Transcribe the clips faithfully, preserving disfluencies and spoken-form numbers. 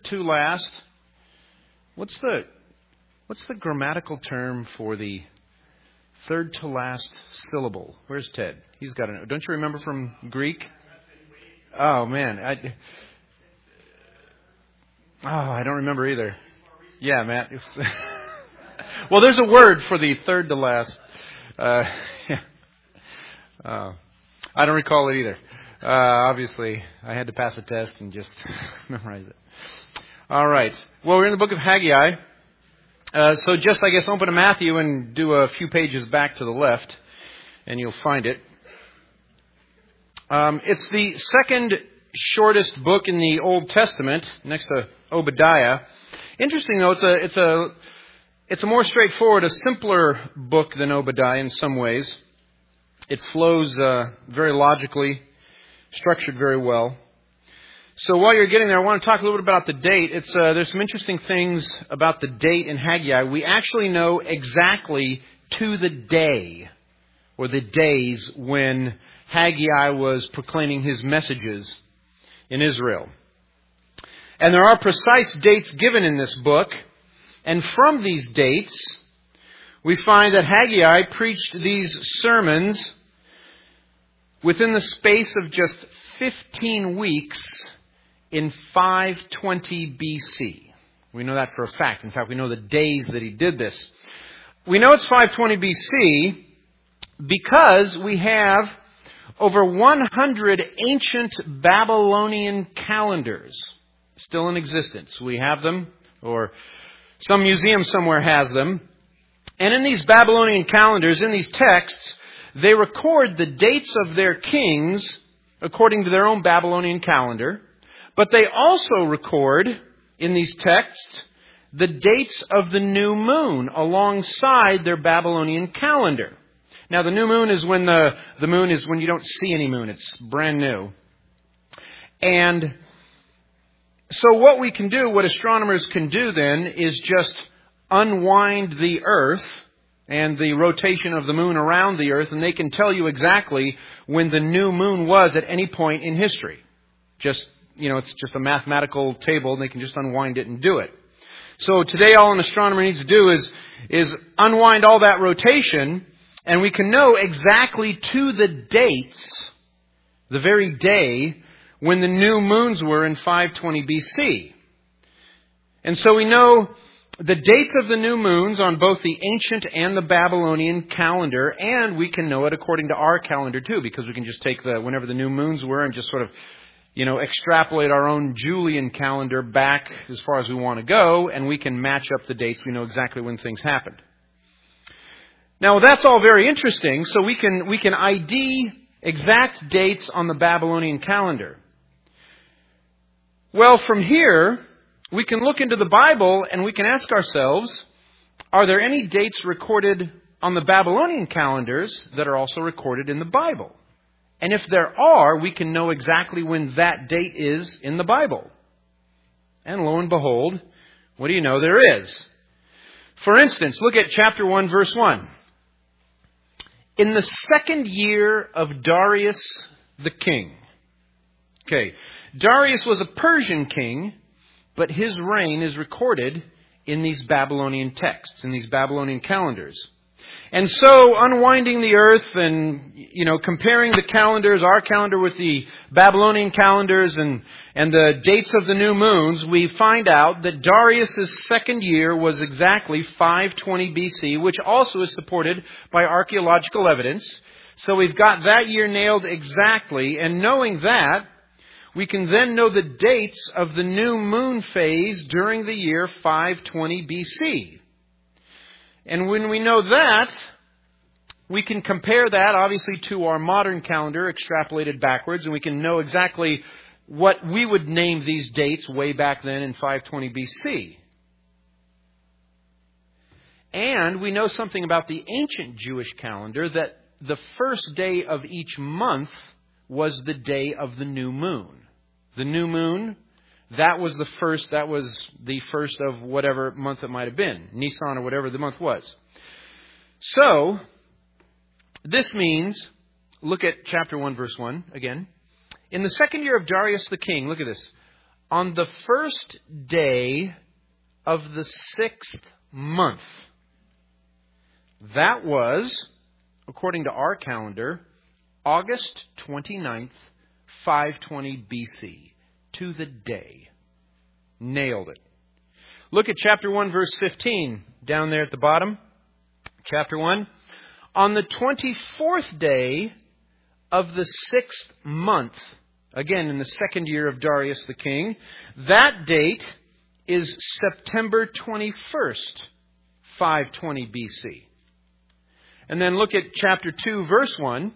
to last. What's the what's the grammatical term for the third to last syllable? Where's Ted? He's got a. Don't you remember from Greek? Oh man, I. Oh, I don't remember either. Yeah, Matt. Well, there's a word for the third to last. Uh, yeah. uh, I don't recall it either. Uh, obviously, I had to pass a test and just memorize it. All right. Well, we're in the book of Haggai. Uh, so just, I guess, open to Matthew and do a few pages back to the left, and you'll find it. Um, it's the second shortest book in the Old Testament, next to Obadiah. Interesting, though, it's a it's a it's a more straightforward, a simpler book than Obadiah in some ways. It flows uh, very logically, structured very well. So while you're getting there, I want to talk a little bit about the date. It's uh, there's some interesting things about the date in Haggai. We actually know exactly to the day, or the days, when Haggai was proclaiming his messages in Israel. And there are precise dates given in this book. And from these dates, we find that Haggai preached these sermons within the space of just fifteen weeks in five twenty B C. We know that for a fact. In fact, we know the days that he did this. We know it's five twenty B C because we have over one hundred ancient Babylonian calendars still in existence. We have them, or some museum somewhere has them. And in these Babylonian calendars, in these texts, they record the dates of their kings according to their own Babylonian calendar. But they also record, in these texts, the dates of the new moon alongside their Babylonian calendar. Now, the new moon is when the, the moon is when you don't see any moon. It's brand new. And so what we can do, what astronomers can do then, is just unwind the Earth and the rotation of the moon around the Earth, and they can tell you exactly when the new moon was at any point in history. Just, you know, it's just a mathematical table, and they can just unwind it and do it. So today all an astronomer needs to do is, is unwind all that rotation, and we can know exactly to the dates, the very day, when the new moons were in five twenty B C. And so we know the dates of the new moons on both the ancient and the Babylonian calendar, and we can know it according to our calendar too, because we can just take the whenever the new moons were and just sort of, you know, extrapolate our own Julian calendar back as far as we want to go, and we can match up the dates. We know exactly when things happened. Now, that's all very interesting, so we can we can I D exact dates on the Babylonian calendar. Well, from here, we can look into the Bible and we can ask ourselves, are there any dates recorded on the Babylonian calendars that are also recorded in the Bible? And if there are, we can know exactly when that date is in the Bible. And lo and behold, what do you know? There is. For instance, look at chapter one, verse one. In the second year of Darius the king. Okay, Darius was a Persian king, but his reign is recorded in these Babylonian texts, in these Babylonian calendars. And so, unwinding the earth and, you know, comparing the calendars, our calendar with the Babylonian calendars and, and the dates of the new moons, we find out that Darius' second year was exactly five twenty B C, which also is supported by archaeological evidence. So we've got that year nailed exactly, and knowing that, we can then know the dates of the new moon phase during the year five twenty B C. And when we know that, we can compare that, obviously, to our modern calendar extrapolated backwards, and we can know exactly what we would name these dates way back then in five twenty B C. And we know something about the ancient Jewish calendar, that the first day of each month was the day of the new moon. The new moon, that was the first, that was the first of whatever month it might have been, Nisan or whatever the month was. So, this means, look at chapter one, verse one again. In the second year of Darius the king, look at this, on the first day of the sixth month. That was, according to our calendar, August twenty-ninth, five twenty B C, to the day. Nailed it. Look at chapter one, verse fifteen, down there at the bottom. Chapter one. On the twenty-fourth day of the sixth month, again in the second year of Darius the king, that date is September twenty-first, five twenty B C. And then look at chapter two, verse one.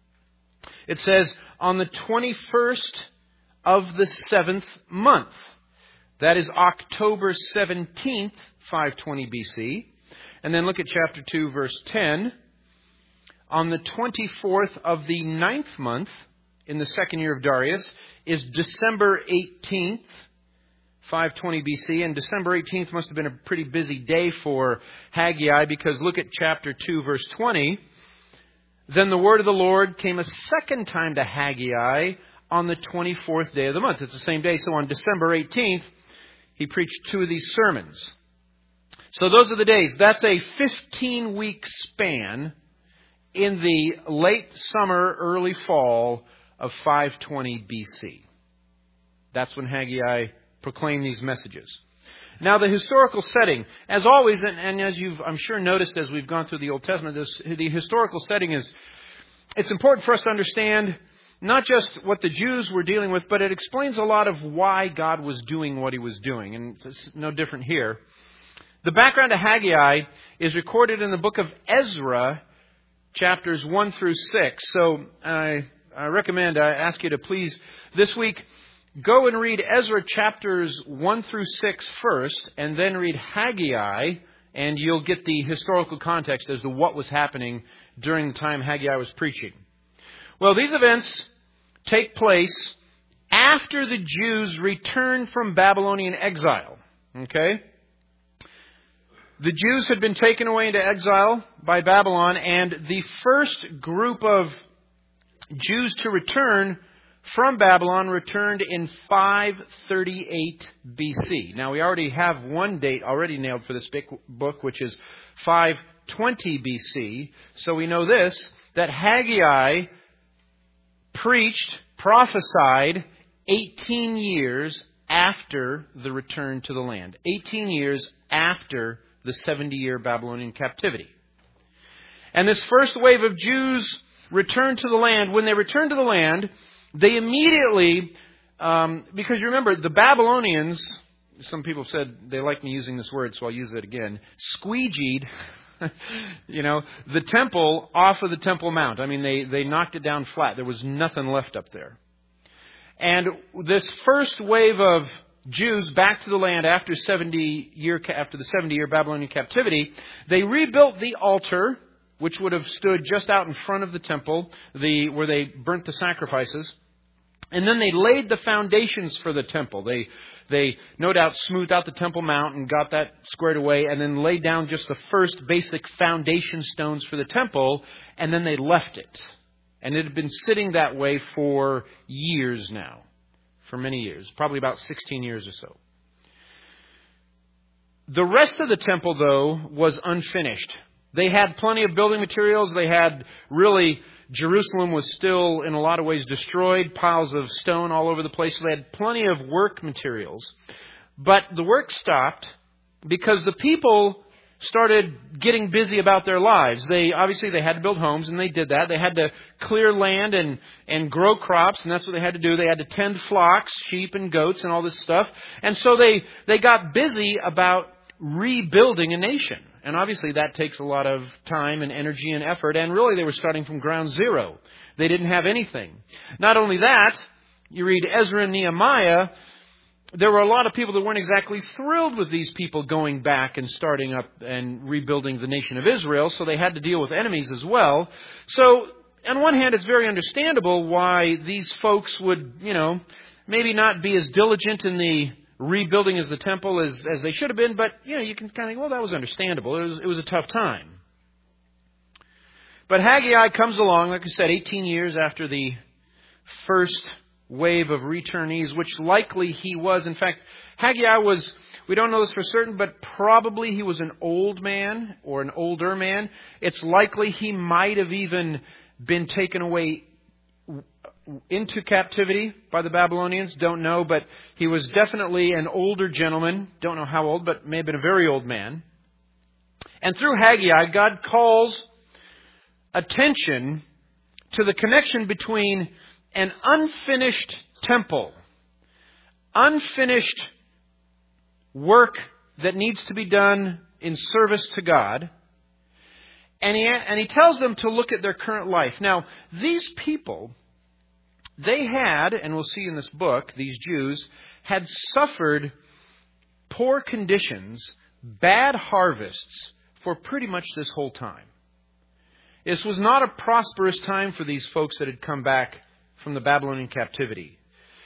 It says, on the twenty-first of the seventh month. That is October seventeenth, five twenty B C. And then look at chapter two, verse ten. On the twenty-fourth of the ninth month, in the second year of Darius, is December eighteenth, five twenty B C. And December eighteenth must have been a pretty busy day for Haggai, because look at chapter two, verse twenty. Then the word of the Lord came a second time to Haggai on the twenty-fourth day of the month. It's the same day. So on December eighteenth, he preached two of these sermons. So those are the days. That's a fifteen-week span in the late summer, early fall of five twenty B C. That's when Haggai proclaimed these messages. Now, the historical setting, as always, and, and as you've, I'm sure, noticed as we've gone through the Old Testament, this, the historical setting is, it's important for us to understand not just what the Jews were dealing with, but it explains a lot of why God was doing what he was doing. And it's no different here. The background of Haggai is recorded in the book of Ezra, chapters one through six. So I, I recommend, I ask you to please, this week, go and read Ezra chapters one through six first, and then read Haggai, and you'll get the historical context as to what was happening during the time Haggai was preaching. Well, these events take place after the Jews returned from Babylonian exile. Okay? The Jews had been taken away into exile by Babylon, and the first group of Jews to return from Babylon returned in five thirty-eight B C. Now, we already have one date already nailed for this book, which is five twenty B C. So we know this, that Haggai preached, prophesied eighteen years after the return to the land. eighteen years after the seventy-year Babylonian captivity. And this first wave of Jews returned to the land. When they returned to the land, they immediately, um, because you remember, the Babylonians, some people said they like me using this word, so I'll use it again, squeegeed, you know, the temple off of the Temple Mount. I mean, they, they knocked it down flat. There was nothing left up there. And this first wave of Jews back to the land after seventy year after the seventy-year Babylonian captivity, they rebuilt the altar, which would have stood just out in front of the temple, the where they burnt the sacrifices. And then they laid the foundations for the temple. They, they no doubt smoothed out the Temple Mount and got that squared away, and then laid down just the first basic foundation stones for the temple, and then they left it. And it had been sitting that way for years now, for many years, probably about sixteen years or so. The rest of the temple, though, was unfinished. They had plenty of building materials. They had really, Jerusalem was still in a lot of ways destroyed, piles of stone all over the place. So they had plenty of work materials. But the work stopped because the people started getting busy about their lives. They obviously they had to build homes, and they did that. They had to clear land and, and grow crops, and that's what they had to do. They had to tend flocks, sheep and goats and all this stuff. And so they, they got busy about rebuilding a nation. And obviously that takes a lot of time and energy and effort. And really they were starting from ground zero. They didn't have anything. Not only that, you read Ezra and Nehemiah, there were a lot of people that weren't exactly thrilled with these people going back and starting up and rebuilding the nation of Israel. So they had to deal with enemies as well. So on one hand, it's very understandable why these folks would, you know, maybe not be as diligent in the rebuilding as the temple as, as they should have been, but, you know, you can kind of think, well, that was understandable. It was, it was a tough time. But Haggai comes along, like I said, eighteen years after the first wave of returnees, which likely he was. In fact, Haggai was, we don't know this for certain, but probably he was an old man or an older man. It's likely he might have even been taken away into captivity by the Babylonians. Don't know, but he was definitely an older gentleman. Don't know how old, but may have been a very old man. And through Haggai, God calls attention to the connection between an unfinished temple, unfinished work that needs to be done in service to God, and he, and he tells them to look at their current life. Now, these people, they had, and we'll see in this book, these Jews, had suffered poor conditions, bad harvests for pretty much this whole time. This was not a prosperous time for these folks that had come back from the Babylonian captivity.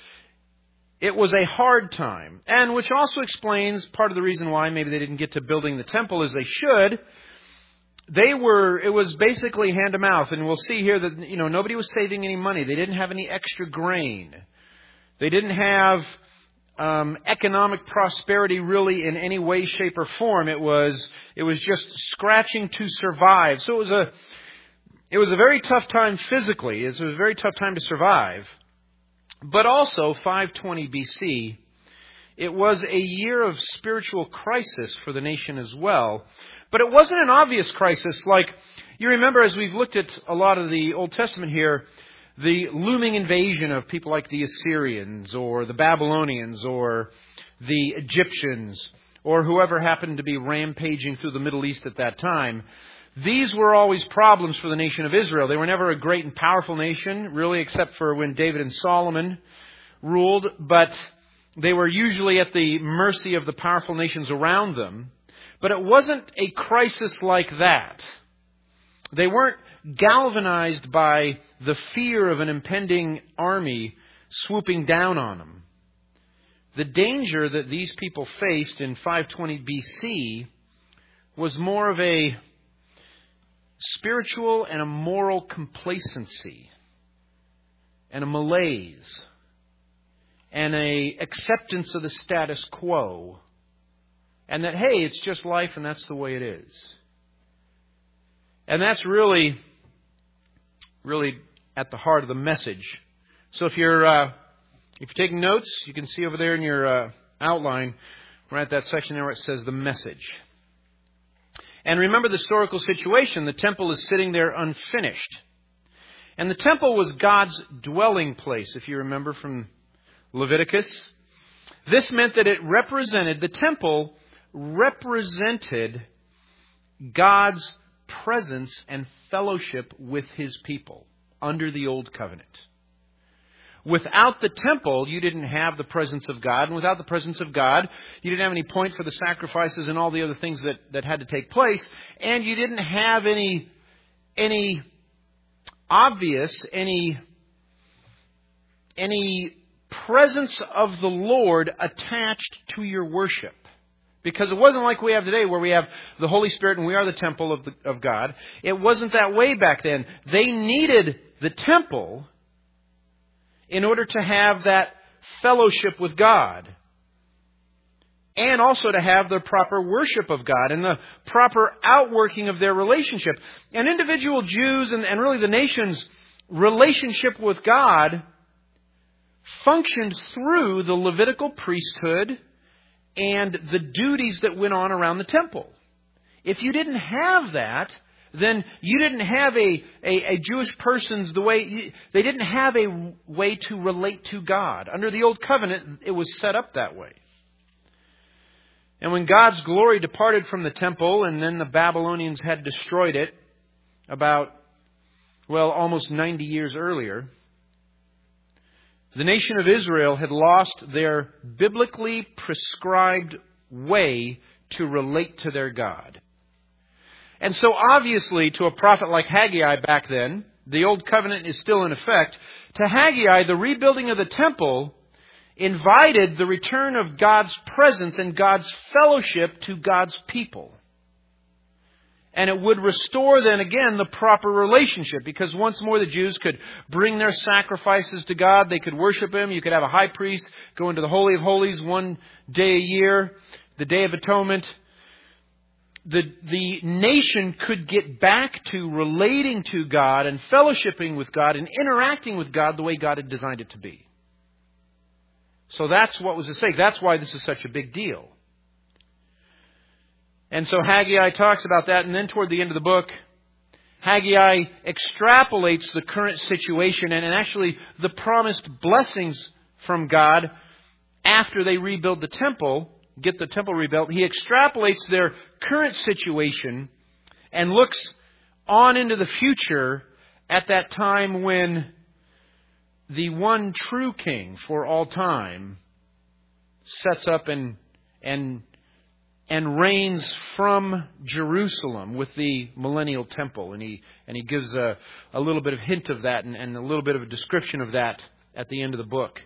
It was a hard time, and which also explains part of the reason why maybe they didn't get to building the temple as they should. They were, it was basically hand to mouth, and we'll see here that, you know, nobody was saving any money. They didn't have any extra grain. They didn't have um, economic prosperity really in any way, shape, or form. It was, it was just scratching to survive. So it was a, it was a very tough time physically. It was a very tough time to survive. But also, five twenty B C, it was a year of spiritual crisis for the nation as well. But it wasn't an obvious crisis. Like, you remember as we've looked at a lot of the Old Testament here, the looming invasion of people like the Assyrians or the Babylonians or the Egyptians or whoever happened to be rampaging through the Middle East at that time. These were always problems for the nation of Israel. They were never a great and powerful nation, really, except for when David and Solomon ruled. But they were usually at the mercy of the powerful nations around them. But it wasn't a crisis like that. They weren't galvanized by the fear of an impending army swooping down on them. The danger that these people faced in five twenty B C was more of a spiritual and a moral complacency and a malaise and a acceptance of the status quo. And that, hey, it's just life and that's the way it is. And that's really, really at the heart of the message. So if you're, uh, if you're taking notes, you can see over there in your uh, outline, right at that section there where it says the message. And remember the historical situation. The temple is sitting there unfinished. And the temple was God's dwelling place, if you remember from Leviticus. This meant that it represented, the temple represented God's presence and fellowship with His people under the Old Covenant. Without the temple, you didn't have the presence of God. And without the presence of God, you didn't have any point for the sacrifices and all the other things that, that had to take place. And you didn't have any, any obvious, any, any presence of the Lord attached to your worship. Because it wasn't like we have today where we have the Holy Spirit and we are the temple of, the, of God. It wasn't that way back then. They needed the temple in order to have that fellowship with God. And also to have the proper worship of God and the proper outworking of their relationship. And individual Jews and, and really the nation's relationship with God functioned through the Levitical priesthood and the duties that went on around the temple. If you didn't have that, then you didn't have a, a, a Jewish person's the way, you, they didn't have a way to relate to God. Under the Old Covenant, it was set up that way. And when God's glory departed from the temple and then the Babylonians had destroyed it about, well, almost ninety years earlier, the nation of Israel had lost their biblically prescribed way to relate to their God. And so obviously to a prophet like Haggai back then, the Old Covenant is still in effect. To Haggai, the rebuilding of the temple invited the return of God's presence and God's fellowship to God's people. And it would restore then again the proper relationship, because once more the Jews could bring their sacrifices to God. They could worship Him. You could have a high priest go into the Holy of Holies one day a year, the Day of Atonement. The, the nation could get back to relating to God and fellowshipping with God and interacting with God the way God had designed it to be. So that's what was at stake. That's why this is such a big deal. And so Haggai talks about that, and then toward the end of the book, Haggai extrapolates the current situation and actually the promised blessings from God after they rebuild the temple, get the temple rebuilt. He extrapolates their current situation and looks on into the future at that time when the one true king for all time sets up and and and reigns from Jerusalem with the millennial temple. And he and he gives a, a little bit of hint of that and, and a little bit of a description of that at the end of the book.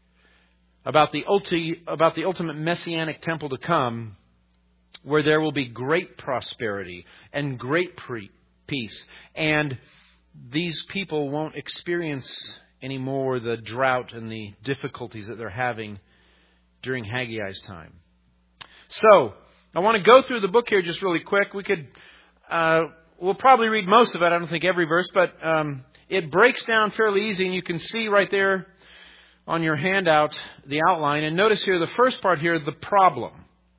About the ulti, about the ultimate messianic temple to come, where there will be great prosperity and great pre- peace. And these people won't experience anymore the drought and the difficulties that they're having during Haggai's time. So, I want to go through the book here just really quick. We could, uh, we'll probably read most of it. I don't think every verse, but um, it breaks down fairly easy, and you can see right there on your handout the outline. And notice here the first part here, the problem.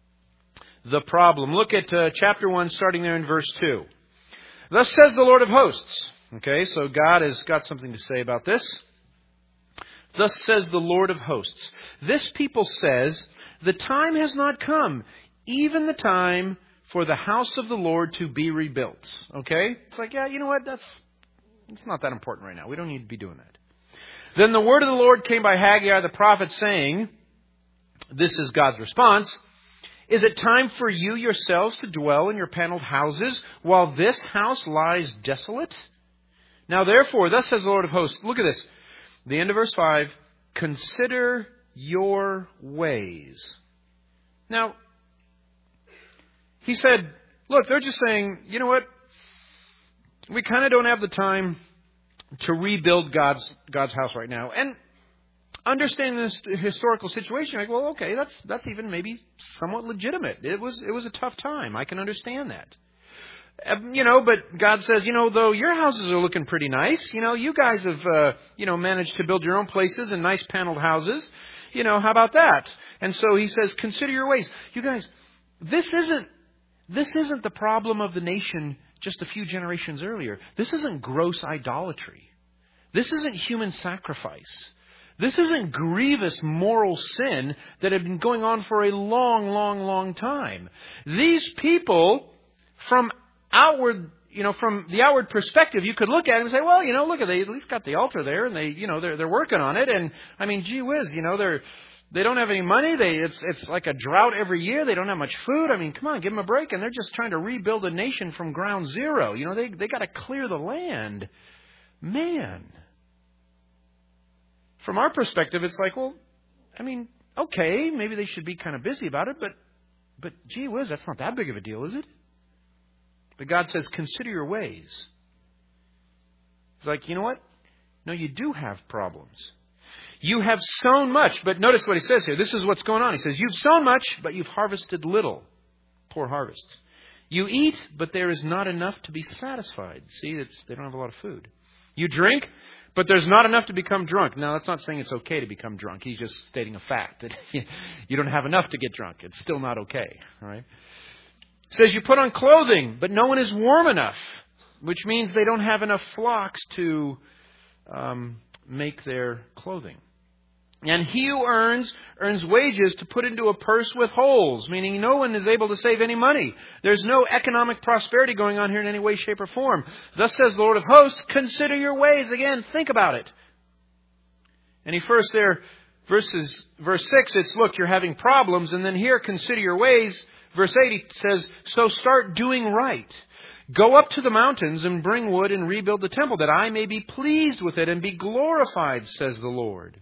The problem. Look at uh, chapter one, starting there in verse two. Thus says the Lord of hosts. Okay, so God has got something to say about this. Thus says the Lord of hosts. This people says, the time has not come, even the time for the house of the Lord to be rebuilt. Okay? It's like, yeah, you know what? That's it's not that important right now. We don't need to be doing that. Then the word of the Lord came by Haggai the prophet, saying, this is God's response, is it time for you yourselves to dwell in your paneled houses while this house lies desolate? Now therefore, thus says the Lord of hosts, look at this. The end of verse five, consider your ways. Now, he said, look, they're just saying, you know what? We kind of don't have the time to rebuild God's God's house right now. And understanding this historical situation, like, well, okay, that's that's even maybe somewhat legitimate. It was it was a tough time. I can understand that. Um, you know, but God says, you know, though your houses are looking pretty nice, you know, you guys have, uh, you know, managed to build your own places and nice paneled houses. You know, how about that? And so he says, consider your ways. You guys, this isn't this isn't the problem of the nation just a few generations earlier. This isn't gross idolatry. This isn't human sacrifice. This isn't grievous moral sin that had been going on for a long, long, long time. These people, from outward, you know, from the outward perspective, you could look at it and say, well, you know, look at they at least got the altar there, and they, you know, they're they're working on it. And I mean, gee whiz, you know, they're they don't have any money. They it's it's like a drought every year. They don't have much food. I mean, come on, give them a break. And they're just trying to rebuild a nation from ground zero. You know, they they got to clear the land. Man, from our perspective, it's like, well, I mean, okay, maybe they should be kind of busy about it, but but gee whiz, that's not that big of a deal, is it? But God says, consider your ways. It's like, you know what? No, you do have problems. You have sown much, but notice what he says here. This is what's going on. He says, you've sown much, but you've harvested little. Poor harvests. You eat, but there is not enough to be satisfied. See, it's, they don't have a lot of food. You drink, but there's not enough to become drunk. Now, that's not saying it's okay to become drunk. He's just stating a fact that you don't have enough to get drunk. It's still not okay. All right? It says you put on clothing, but no one is warm enough, which means they don't have enough flocks to um, make their clothing. And he who earns, earns wages to put into a purse with holes, meaning no one is able to save any money. There's no economic prosperity going on here in any way, shape, or form. Thus says the Lord of hosts, consider your ways. Again, think about it. And he first there, verses, verse six, it's, look, you're having problems. And then here, consider your ways. Verse eight, he says, so start doing right. Go up to the mountains and bring wood and rebuild the temple, that I may be pleased with it and be glorified, says the Lord.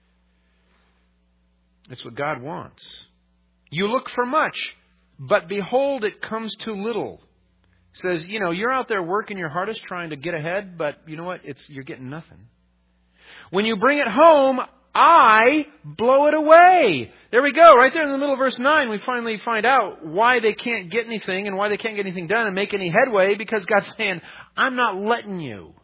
It's what God wants. You look for much, but behold, it comes to little. He says, you know, you're out there working your hardest trying to get ahead, but you know what? It's you're getting nothing. When you bring it home, I blow it away. There we go. Right there in the middle of verse nine, we finally find out why they can't get anything and why they can't get anything done and make any headway, because God's saying, I'm not letting you.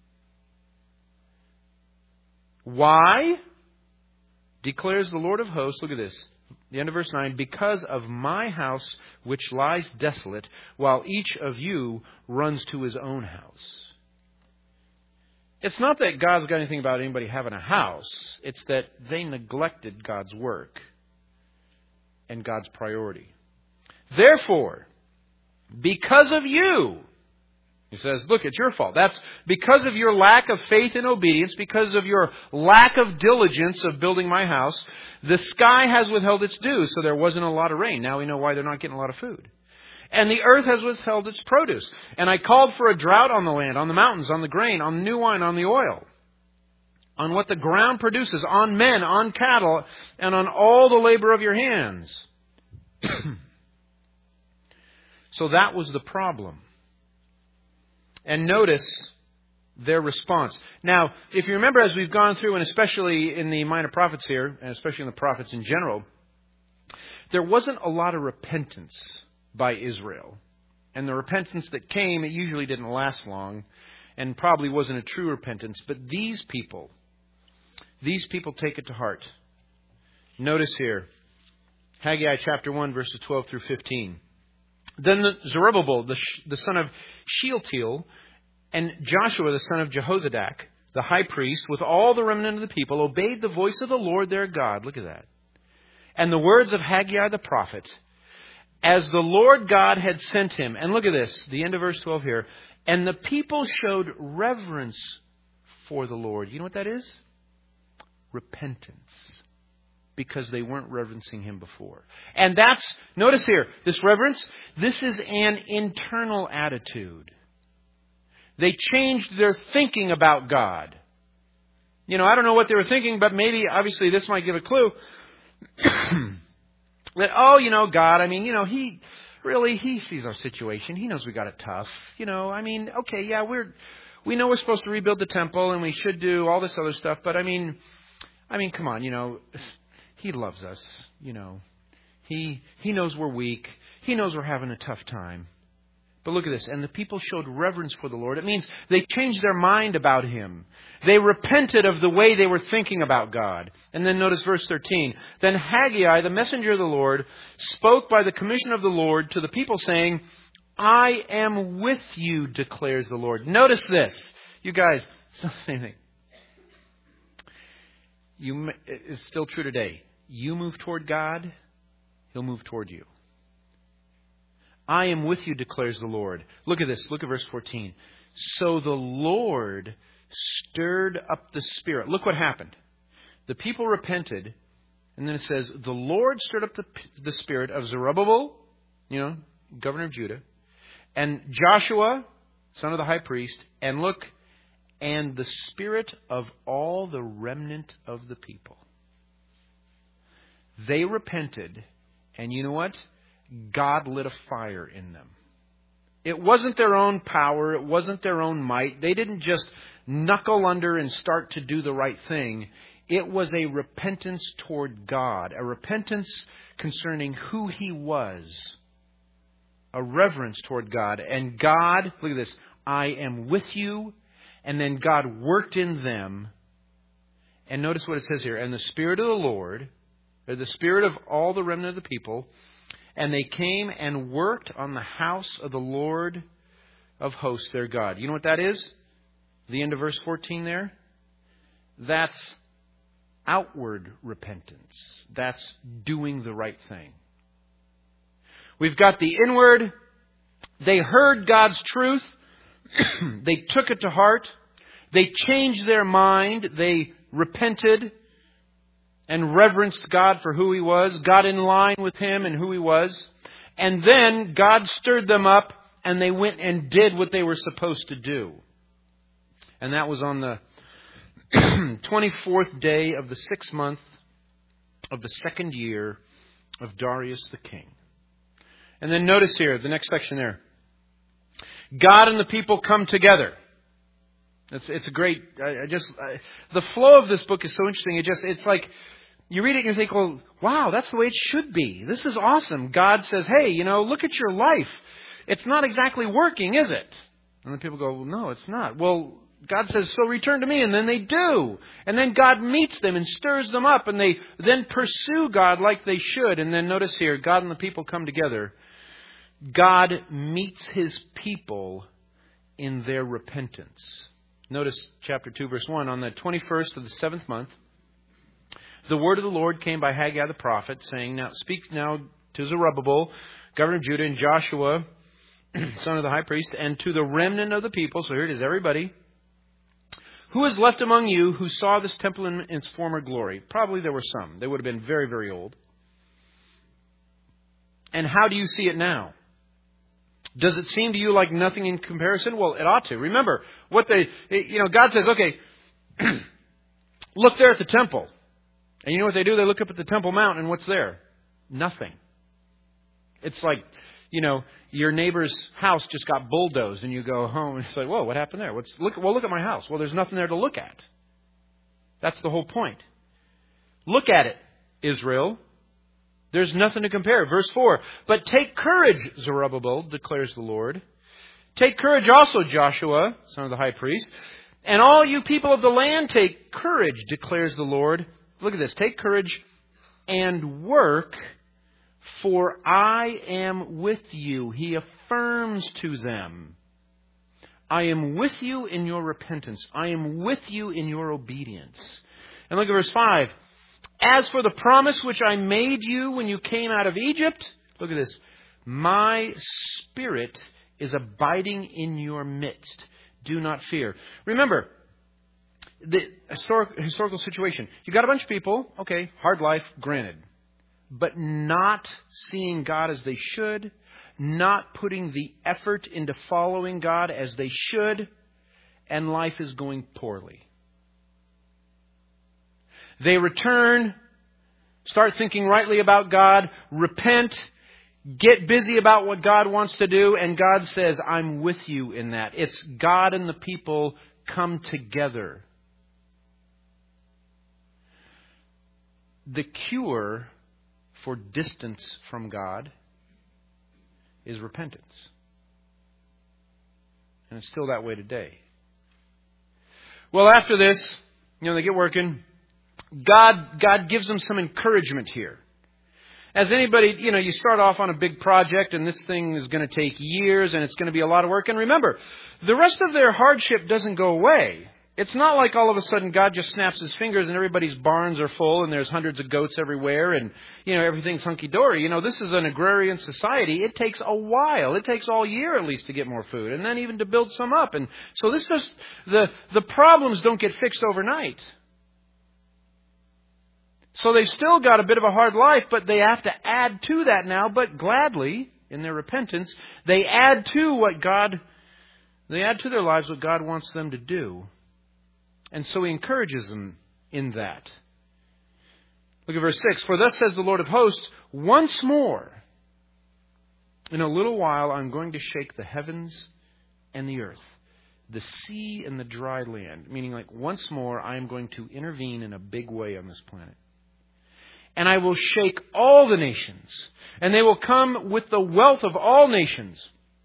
Why? Declares the Lord of hosts. Look at this. The end of verse nine. Because of my house which lies desolate, while each of you runs to his own house. It's not that God's got anything about anybody having a house. It's that they neglected God's work and God's priority. Therefore, because of you, he says, look, it's your fault. That's because of your lack of faith and obedience, because of your lack of diligence of building my house, the sky has withheld its dew, so there wasn't a lot of rain. Now we know why they're not getting a lot of food. And the earth has withheld its produce. And I called for a drought on the land, on the mountains, on the grain, on the new wine, on the oil, on what the ground produces, on men, on cattle, and on all the labor of your hands. So that was the problem. And notice their response. Now, if you remember, as we've gone through, and especially in the minor prophets here, and especially in the prophets in general, there wasn't a lot of repentance by Israel. And the repentance that came, it usually didn't last long and probably wasn't a true repentance. But these people, these people take it to heart. Notice here, Haggai chapter one, verses twelve through fifteen. Then the Zerubbabel, the, the son of Shealtiel, and Joshua, the son of Jehozadak, the high priest, with all the remnant of the people, obeyed the voice of the Lord their God. Look at that. And the words of Haggai the prophet, as the Lord God had sent him. And look at this, the end of verse twelve here. And the people showed reverence for the Lord. You know what that is? Repentance. Because they weren't reverencing him before. And that's, notice here, this reverence, this is an internal attitude. They changed their thinking about God. You know, I don't know what they were thinking, but maybe, obviously, this might give a clue. That, oh, you know, God, I mean, you know, He really, He sees our situation. He knows we got it tough. You know, I mean, okay, yeah, we're, we know we're supposed to rebuild the temple and we should do all this other stuff. But I mean, I mean, come on, you know, He loves us. You know, He, He knows we're weak. He knows we're having a tough time. But look at this. And the people showed reverence for the Lord. It means they changed their mind about Him. They repented of the way they were thinking about God. And then notice verse thirteen. Then Haggai, the messenger of the Lord, spoke by the commission of the Lord to the people, saying, I am with you, declares the Lord. Notice this. You guys, it's not the same thing. You, it's still true today. You move toward God, He'll move toward you. I am with you, declares the Lord. Look at this. Look at verse fourteen. So the Lord stirred up the spirit. Look what happened. The people repented. And then it says, the Lord stirred up the, the spirit of Zerubbabel, you know, governor of Judah, and Joshua, son of the high priest. And look, and the spirit of all the remnant of the people. They repented. And you know what? God lit a fire in them. It wasn't their own power. It wasn't their own might. They didn't just knuckle under and start to do the right thing. It was a repentance toward God, a repentance concerning who He was, a reverence toward God. And God, look at this, I am with you. And then God worked in them. And notice what it says here. And the Spirit of the Lord, or the Spirit of all the remnant of the people, and they came and worked on the house of the Lord of hosts, their God. You know what that is? The end of verse fourteen there? That's outward repentance. That's doing the right thing. We've got the inward. They heard God's truth. They took it to heart. They changed their mind. They repented and reverenced God for who He was, got in line with Him and who He was. And then God stirred them up and they went and did what they were supposed to do. And that was on the twenty-fourth day of the sixth month of the second year of Darius the king. And then notice here, the next section there. God and the people come together. It's, it's a great, I, I just, I, the flow of this book is so interesting. It just, it's like, you read it and you think, well, wow, that's the way it should be. This is awesome. God says, hey, you know, look at your life. It's not exactly working, is it? And then people go, well, no, it's not. Well, God says, so return to me. And then they do. And then God meets them and stirs them up. And they then pursue God like they should. And then notice here, God and the people come together. God meets His people in their repentance. Notice chapter two, verse one. On the twenty-first of the seventh month, the word of the Lord came by Haggai the prophet, saying, Now speak now to Zerubbabel, governor of Judah, and Joshua, son of the high priest, and to the remnant of the people. So here it is, everybody. Who is left among you who saw this temple in its former glory? Probably there were some. They would have been very, very old. And how do you see it now? Does it seem to you like nothing in comparison? Well, it ought to. Remember, what they, you know, God says, okay, look there at the temple. And you know what they do? They look up at the Temple Mount, and what's there? Nothing. It's like, you know, your neighbor's house just got bulldozed, and you go home, and it's like, whoa, what happened there? What's look? Well, look at my house. Well, there's nothing there to look at. That's the whole point. Look at it, Israel. There's nothing to compare. Verse four. But take courage, Zerubbabel, declares the Lord. Take courage also, Joshua, son of the high priest. And all you people of the land, take courage, declares the Lord. Look at this. Take courage and work, for I am with you. He affirms to them. I am with you in your repentance. I am with you in your obedience. And look at verse five. As for the promise which I made you when you came out of Egypt, look at this. My Spirit is abiding in your midst. Do not fear. Remember, the historic, historical situation. You got a bunch of people, okay, hard life, granted. But not seeing God as they should. Not putting the effort into following God as they should. And life is going poorly. They return, start thinking rightly about God, repent, get busy about what God wants to do, and God says, I'm with you in that. It's God and the people come together. The cure for distance from God is repentance. And it's still that way today. Well, after this, you know, they get working. God, God gives them some encouragement here. As anybody, you know, you start off on a big project and this thing is going to take years and it's going to be a lot of work. And remember, the rest of their hardship doesn't go away. It's not like all of a sudden God just snaps His fingers and everybody's barns are full and there's hundreds of goats everywhere and, you know, everything's hunky-dory. You know, this is an agrarian society. It takes a while. It takes all year at least to get more food and then even to build some up. And so this is, the, the problems don't get fixed overnight. So they've still got a bit of a hard life, but they have to add to that now. But gladly, in their repentance, they add to what God, they add to their lives what God wants them to do. And so He encourages them in that. Look at verse six. For thus says the Lord of hosts, once more, in a little while, I'm going to shake the heavens and the earth, the sea and the dry land. Meaning, like, once more, I am going to intervene in a big way on this planet. And I will shake all the nations, and they will come with the wealth of all nations.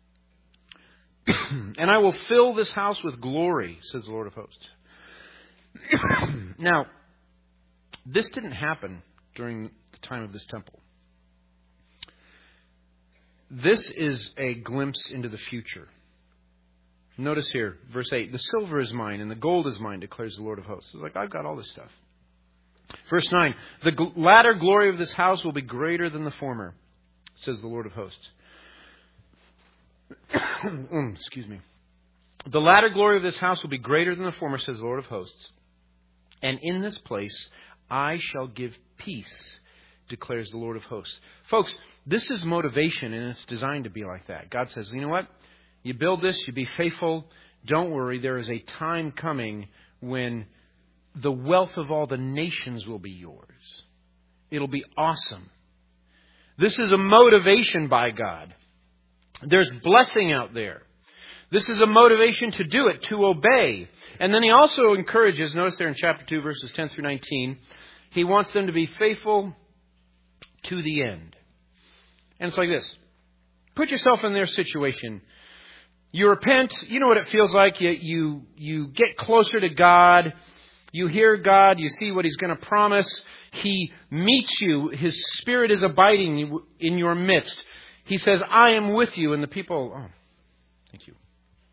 And I will fill this house with glory, says the Lord of hosts. Now, this didn't happen during the time of this temple. This is a glimpse into the future. Notice here, verse eight, the silver is mine and the gold is mine, declares the Lord of hosts. It's like, I've got all this stuff. Verse nine, the gl- latter glory of this house will be greater than the former, says the Lord of hosts. Excuse me. The latter glory of this house will be greater than the former, says the Lord of hosts. And in this place I shall give peace, declares the Lord of hosts. Folks, this is motivation, and it's designed to be like that. God says, you know what? You build this, you be faithful. Don't worry, there is a time coming when the wealth of all the nations will be yours. It'll be awesome. This is a motivation by God. There's blessing out there. This is a motivation to do it, to obey. And then he also encourages, notice there in chapter two, verses ten through nineteen, he wants them to be faithful to the end. And it's like this. Put yourself in their situation. You repent. You know what it feels like. You, you, you get closer to God. You hear God. You see what He's going to promise. He meets you. His Spirit is abiding in your midst. He says, I am with you. And the people, oh, thank you.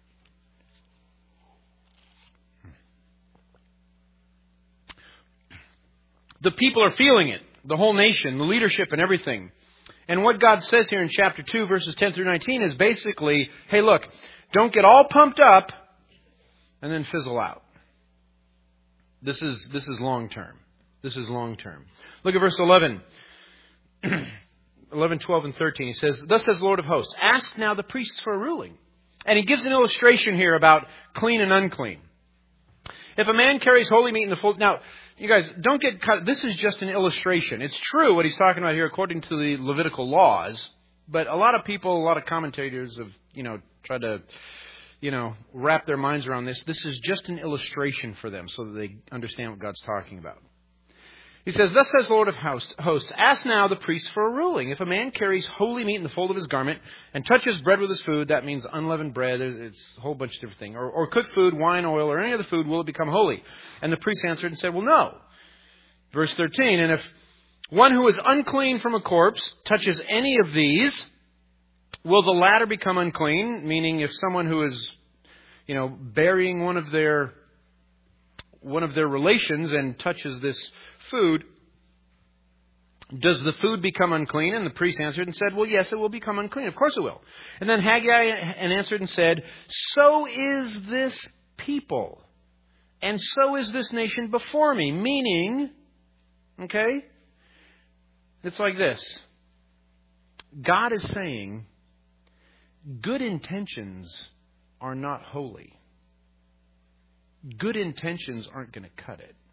The people are feeling it. The whole nation, the leadership and everything. And what God says here in chapter two, verses ten through nineteen is basically, hey, look, don't get all pumped up and then fizzle out. This is this is long term. This is long term. Look at verse eleven. eleven, twelve, and thirteen. He says, thus says the Lord of hosts, ask now the priests for a ruling. And he gives an illustration here about clean and unclean. If a man carries holy meat in the full... Now, you guys, don't get cut. This is just an illustration. It's true what he's talking about here according to the Levitical laws. But a lot of people, a lot of commentators have, you know, tried to, you know, wrap their minds around this. This is just an illustration for them so that they understand what God's talking about. He says, thus says the Lord of hosts, ask now the priest for a ruling. If a man carries holy meat in the fold of his garment and touches bread with his food, that means unleavened bread, it's a whole bunch of different things, or, or cooked food, wine, oil, or any other food, will it become holy? And the priest answered and said, well, no. Verse thirteen, and if one who is unclean from a corpse touches any of these, will the latter become unclean? Meaning if someone who is, you know, burying one of their one of their relations and touches this food, does the food become unclean? And the priest answered and said, well, yes, it will become unclean. Of course it will. And then Haggai answered and said, so is this people, and so is this nation before me. Meaning, okay, it's like this. God is saying, good intentions are not holy. Good intentions aren't going to cut it.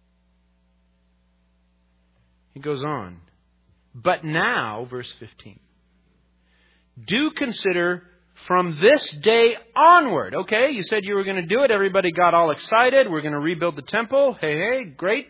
He goes on. But now, verse fifteen, do consider from this day onward. Okay, you said you were going to do it. Everybody got all excited. We're going to rebuild the temple. Hey, hey, great.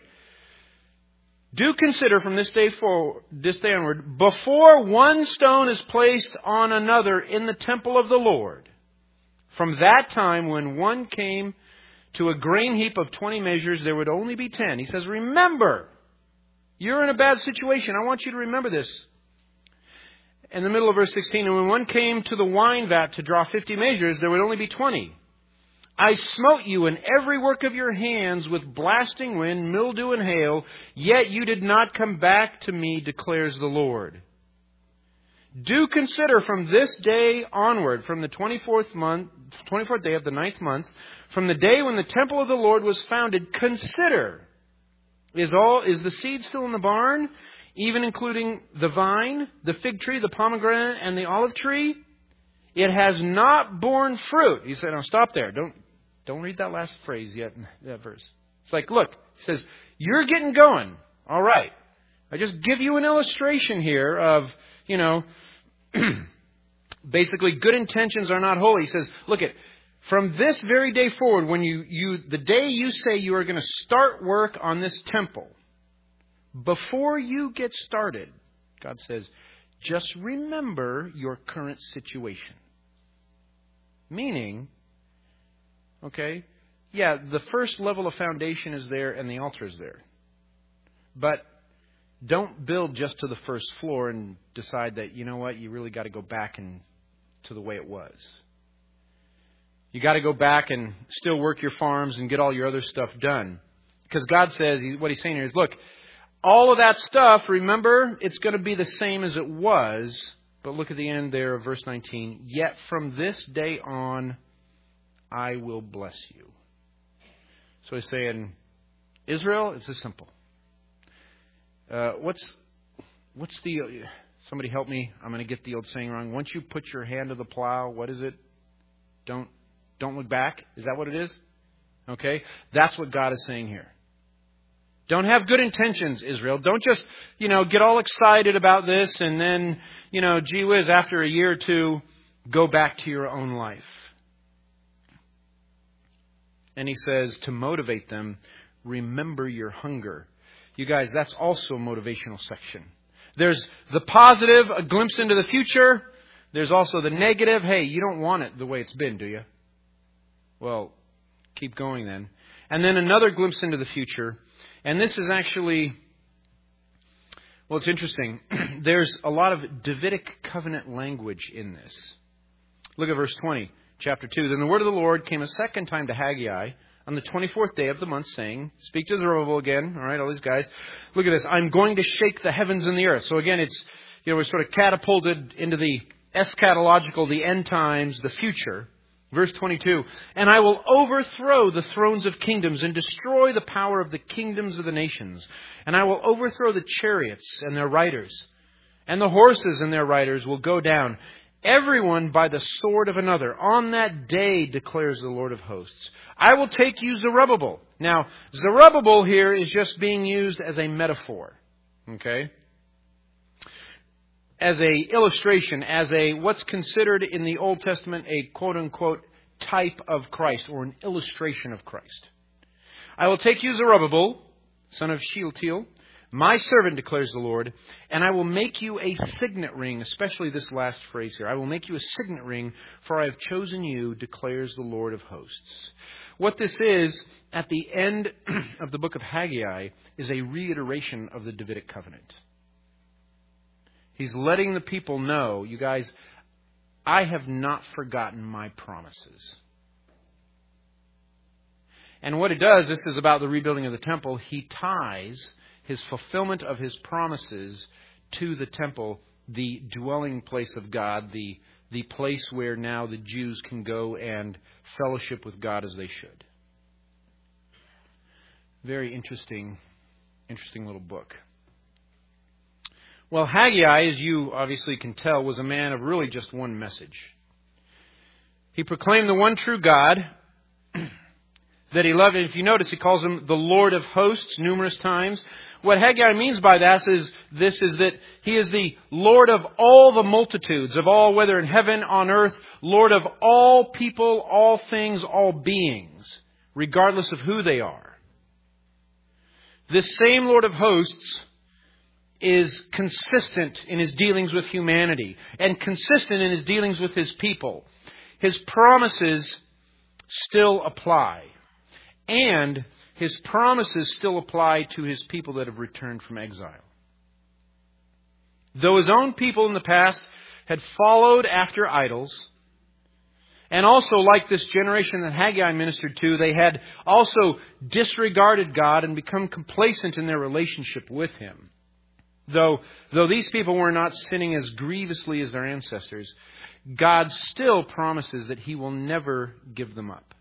Do consider from this day forward, this day onward, before one stone is placed on another in the temple of the Lord. From that time when one came to a grain heap of twenty measures, there would only be ten. He says, remember, you're in a bad situation. I want you to remember this. In the middle of verse sixteen, and when one came to the wine vat to draw fifty measures, there would only be twenty. I smote you in every work of your hands with blasting wind, mildew, and hail, yet you did not come back to me, declares the Lord. Do consider from this day onward, from the twenty-fourth month, twenty-fourth day of the ninth month, from the day when the temple of the Lord was founded, consider, is all is the seed still in the barn, even including the vine, the fig tree, the pomegranate, and the olive tree? It has not borne fruit. He said, now stop there. Don't don't read that last phrase yet in that verse. It's like, look, he says, you're getting going. All right. I just give you an illustration here of, you know, basically good intentions are not holy. He says, look at, from this very day forward, when you, you the day you say you are going to start work on this temple, before you get started, God says, just remember your current situation. Meaning, okay, yeah, the first level of foundation is there and the altar is there. But don't build just to the first floor and decide that, you know what, you really got to go back and to the way it was. You got to go back and still work your farms and get all your other stuff done. Because God says, what He's saying here is, look, all of that stuff, remember, it's going to be the same as it was. But look at the end there of verse nineteen. Yet from this day on, I will bless you. So He's saying, Israel, it's this simple. Uh, what's what's the... Somebody help me. I'm going to get the old saying wrong. Once you put your hand to the plow, what is it? Don't don't look back. Is that what it is? Okay. That's what God is saying here. Don't have good intentions, Israel. Don't just, you know, get all excited about this and then, you know, gee whiz, after a year or two, go back to your own life. And he says to motivate them, remember your hunger. You guys, that's also a motivational section. There's the positive, a glimpse into the future. There's also the negative. Hey, you don't want it the way it's been, do you? Well, keep going then. And then another glimpse into the future. And this is actually, well, it's interesting. There's a lot of Davidic covenant language in this. Look at verse twenty, chapter two. Then the word of the Lord came a second time to Haggai on the twenty-fourth day of the month, saying, speak to Zerubbabel again. All right, all these guys. Look at this. I'm going to shake the heavens and the earth. So again, it's, you know, we're sort of catapulted into the eschatological, the end times, the future. Verse twenty-two, and I will overthrow the thrones of kingdoms and destroy the power of the kingdoms of the nations. And I will overthrow the chariots and their riders, and the horses and their riders will go down, everyone by the sword of another. On that day, declares the Lord of hosts, I will take you Zerubbabel. Now, Zerubbabel here is just being used as a metaphor. Okay? As a illustration, as a what's considered in the Old Testament a quote-unquote type of Christ, or an illustration of Christ. I will take you Zerubbabel, son of Shealtiel, my servant, declares the Lord, and I will make you a signet ring, especially this last phrase here. I will make you a signet ring, for I have chosen you, declares the Lord of hosts. What this is, at the end of the book of Haggai, is a reiteration of the Davidic covenant. He's letting the people know, you guys, I have not forgotten my promises. And what it does, this is about the rebuilding of the temple, he ties his fulfillment of his promises to the temple, the dwelling place of God, the, the place where now the Jews can go and fellowship with God as they should. Very interesting, interesting little book. Well, Haggai, as you obviously can tell, was a man of really just one message. He proclaimed the one true God that he loved. And if you notice, he calls him the Lord of hosts numerous times. What Haggai means by that is this is that he is the Lord of all the multitudes, of all, whether in heaven, on earth, Lord of all people, all things, all beings, regardless of who they are. This same Lord of hosts is consistent in his dealings with humanity and consistent in his dealings with his people. His promises still apply. And his promises still apply to his people that have returned from exile. Though his own people in the past had followed after idols, and also like this generation that Haggai ministered to, they had also disregarded God and become complacent in their relationship with him. Though, though these people were not sinning as grievously as their ancestors, God still promises that he will never give them up.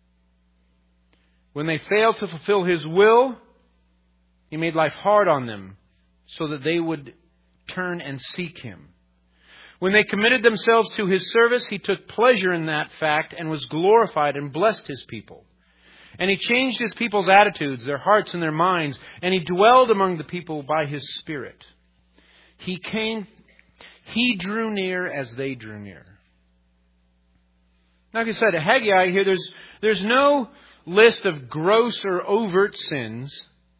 When they failed to fulfill his will, he made life hard on them so that they would turn and seek him. When they committed themselves to his service, he took pleasure in that fact and was glorified and blessed his people. And he changed his people's attitudes, their hearts and their minds, and he dwelled among the people by his Spirit. He came, he drew near as they drew near. Like I said, at Haggai here, there's, there's no list of gross or overt sins.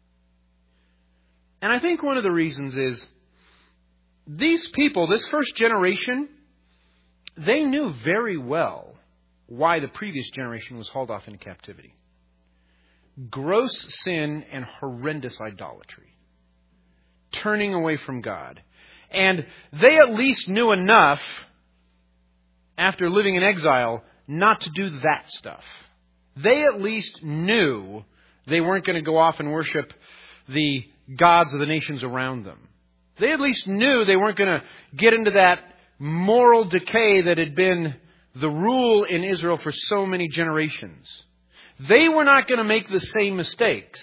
And I think one of the reasons is these people, this first generation, they knew very well why the previous generation was hauled off into captivity. Gross sin and horrendous idolatry. Turning away from God. And they at least knew enough, after living in exile, not to do that stuff. They at least knew they weren't going to go off and worship the gods of the nations around them. They at least knew they weren't going to get into that moral decay that had been the rule in Israel for so many generations. They were not going to make the same mistakes.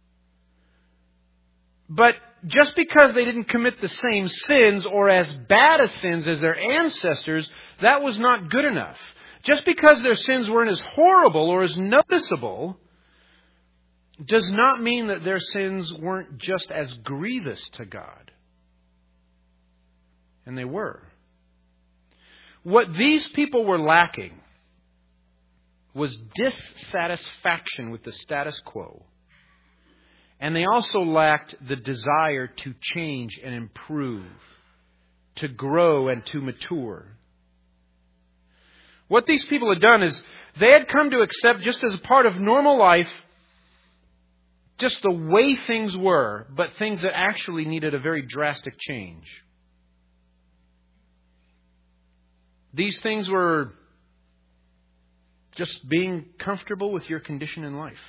But just because they didn't commit the same sins or as bad as sins as their ancestors, that was not good enough. Just because their sins weren't as horrible or as noticeable does not mean that their sins weren't just as grievous to God. And they were. What these people were lacking was dissatisfaction with the status quo. And they also lacked the desire to change and improve, to grow and to mature. What these people had done is they had come to accept, just as a part of normal life, just the way things were, but things that actually needed a very drastic change. These things were just being comfortable with your condition in life.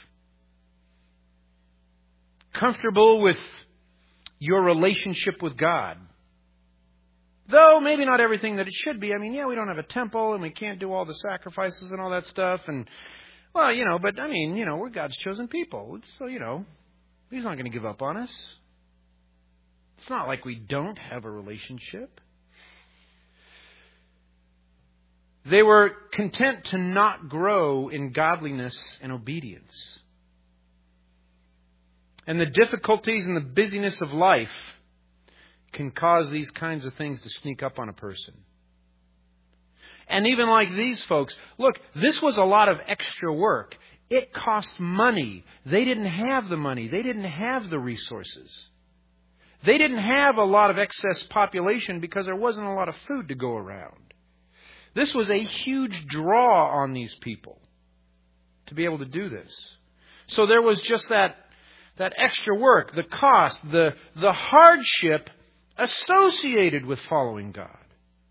Comfortable with your relationship with God. Though maybe not everything that it should be. I mean, yeah, we don't have a temple and we can't do all the sacrifices and all that stuff. And, well, you know, but I mean, you know, we're God's chosen people. So, you know, He's not going to give up on us. It's not like we don't have a relationship. They were content to not grow in godliness and obedience. And the difficulties and the busyness of life can cause these kinds of things to sneak up on a person. And even like these folks, look, this was a lot of extra work. It cost money. They didn't have the money. They didn't have the resources. They didn't have a lot of excess population because there wasn't a lot of food to go around. This was a huge draw on these people to be able to do this. So there was just that That extra work, the cost, the, the hardship associated with following God.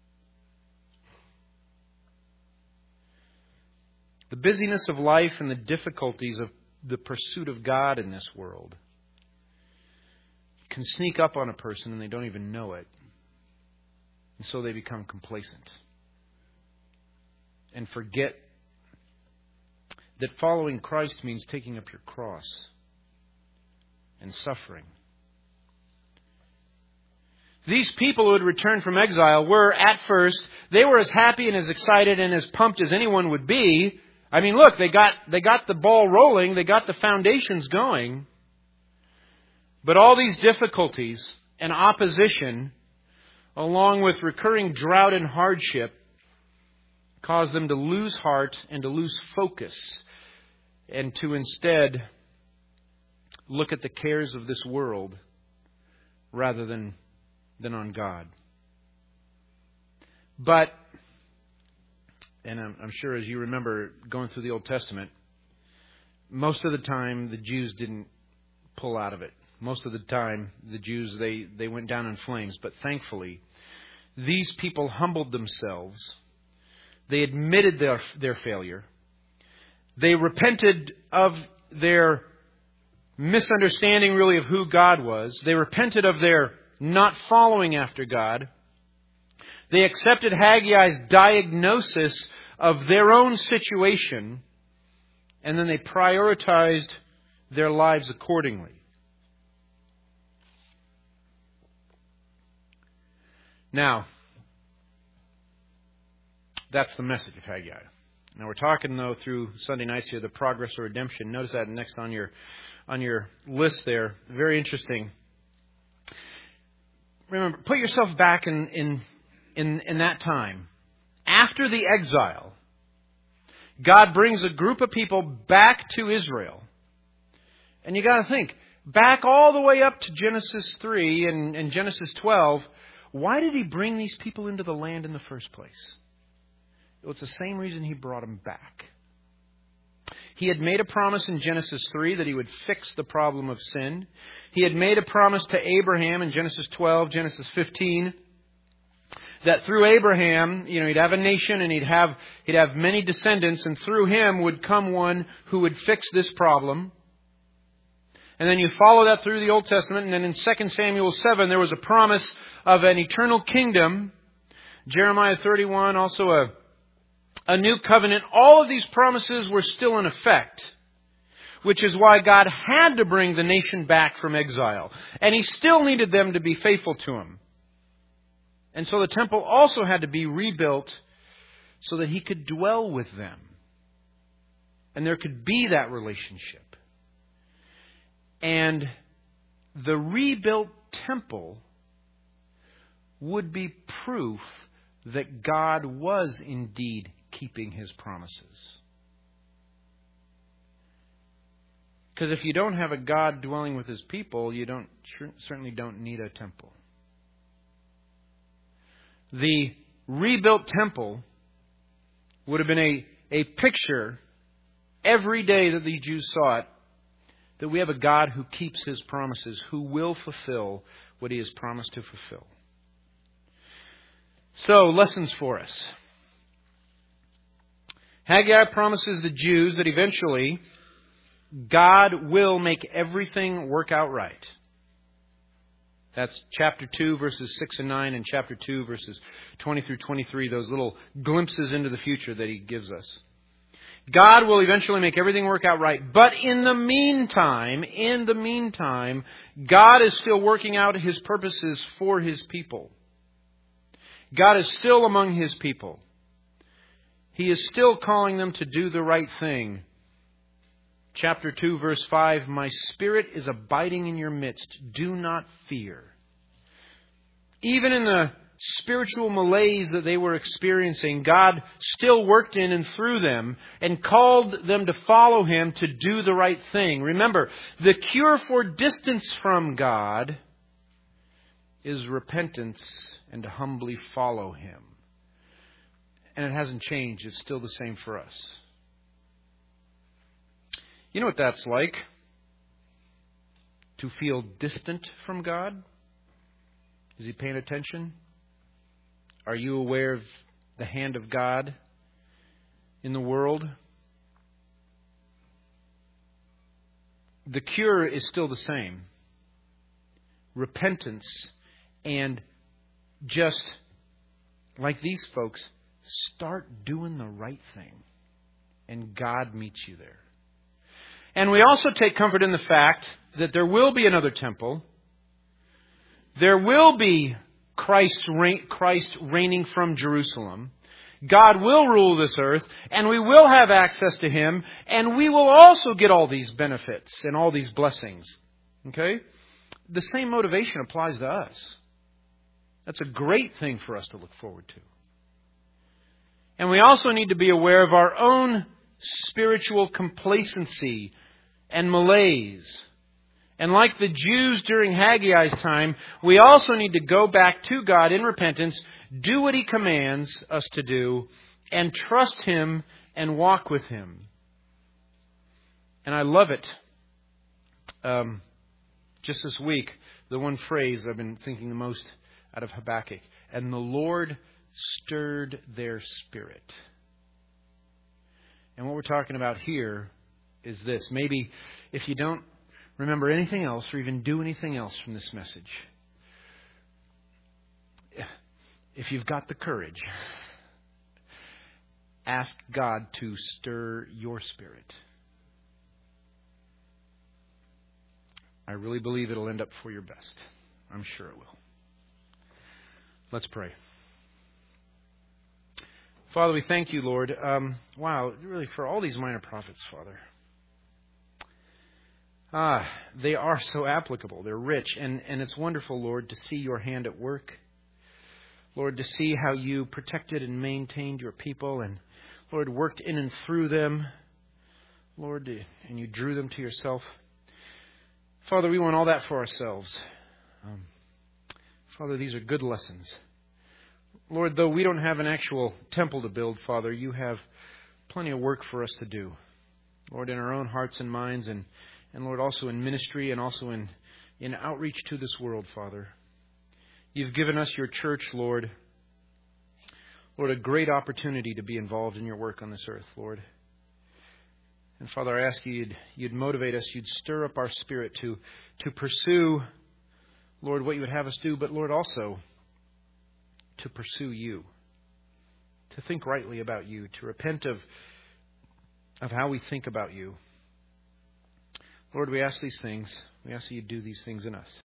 The busyness of life and the difficulties of the pursuit of God in this world can sneak up on a person and they don't even know it. And so they become complacent and forget that following Christ means taking up your cross and suffering. These people who had returned from exile were, at first, they were as happy and as excited and as pumped as anyone would be. I mean, look, they got they got the ball rolling, they got the foundations going. But all these difficulties and opposition, along with recurring drought and hardship, caused them to lose heart and to lose focus, and to instead look at the cares of this world rather than, than on God. But, and I'm, I'm sure as you remember going through the Old Testament, most of the time the Jews didn't pull out of it. Most of the time the Jews, they, they went down in flames. But thankfully, these people humbled themselves. They admitted their, their failure. They repented of their misunderstanding really of who God was. They repented of their not following after God. They accepted Haggai's diagnosis of their own situation, and then they prioritized their lives accordingly. Now, that's the message of Haggai. Now we're talking though through Sunday nights here, the progress or redemption. Notice that next on your on your list there. Very interesting. Remember, put yourself back in, in, in, in that time. After the exile, God brings a group of people back to Israel. And you got to think, back all the way up to Genesis three and, and Genesis twelve, why did He bring these people into the land in the first place? Well, it's the same reason He brought them back. He had made a promise in Genesis three that He would fix the problem of sin. He had made a promise to Abraham in Genesis twelve, Genesis fifteen, that through Abraham, you know, he'd have a nation and he'd have he'd have many descendants, and through him would come one who would fix this problem. And then you follow that through the Old Testament, and then in Second Samuel seven, there was a promise of an eternal kingdom. Jeremiah thirty-one, also a A new covenant. All of these promises were still in effect, which is why God had to bring the nation back from exile. And He still needed them to be faithful to Him. And so the temple also had to be rebuilt so that He could dwell with them. And there could be that relationship. And the rebuilt temple would be proof that God was indeed keeping His promises. Because if you don't have a God dwelling with His people, you don't certainly don't need a temple. The rebuilt temple would have been a, a picture every day that the Jews saw it, that we have a God who keeps His promises, who will fulfill what He has promised to fulfill. So, lessons for us. Haggai promises the Jews that eventually God will make everything work out right. That's chapter two, verses six and nine, and chapter two, verses twenty through twenty-three, those little glimpses into the future that He gives us. God will eventually make everything work out right. But in the meantime, in the meantime, God is still working out His purposes for His people. God is still among His people. He is still calling them to do the right thing. Chapter two, verse five, my Spirit is abiding in your midst. Do not fear. Even in the spiritual malaise that they were experiencing, God still worked in and through them and called them to follow Him to do the right thing. Remember, the cure for distance from God is repentance and to humbly follow Him. And it hasn't changed. It's still the same for us. You know what that's like? To feel distant from God? Is He paying attention? Are you aware of the hand of God in the world? The cure is still the same. Repentance and just, like these folks, start doing the right thing. And God meets you there. And we also take comfort in the fact that there will be another temple. There will be Christ, reign, Christ reigning from Jerusalem. God will rule this earth, and we will have access to Him, and we will also get all these benefits and all these blessings. Okay? The same motivation applies to us. That's a great thing for us to look forward to. And we also need to be aware of our own spiritual complacency and malaise. And like the Jews during Haggai's time, we also need to go back to God in repentance, do what He commands us to do, and trust Him and walk with Him. And I love it. Um, just this week, the one phrase I've been thinking the most out of Habakkuk, and the Lord stirred their spirit. And what we're talking about here is this. Maybe if you don't remember anything else or even do anything else from this message, if you've got the courage, ask God to stir your spirit. I really believe it'll end up for your best. I'm sure it will. Let's pray. Father, we thank You, Lord. Um, wow, really, for all these minor prophets, Father. Ah, they are so applicable. They're rich. And, and it's wonderful, Lord, to see Your hand at work. Lord, to see how You protected and maintained Your people and, Lord, worked in and through them. Lord, and You drew them to Yourself. Father, we want all that for ourselves. Um, Father, these are good lessons. Lord, though we don't have an actual temple to build, Father, You have plenty of work for us to do. Lord, in our own hearts and minds, and, and Lord, also in ministry and also in, in outreach to this world, Father. You've given us Your church, Lord. Lord, a great opportunity to be involved in Your work on this earth, Lord. And Father, I ask You, you'd, you'd motivate us, You'd stir up our spirit to, to pursue, Lord, what You would have us do, but Lord, also to pursue You, to think rightly about You, to repent of, of how we think about You. Lord, we ask these things. We ask that You do these things in us.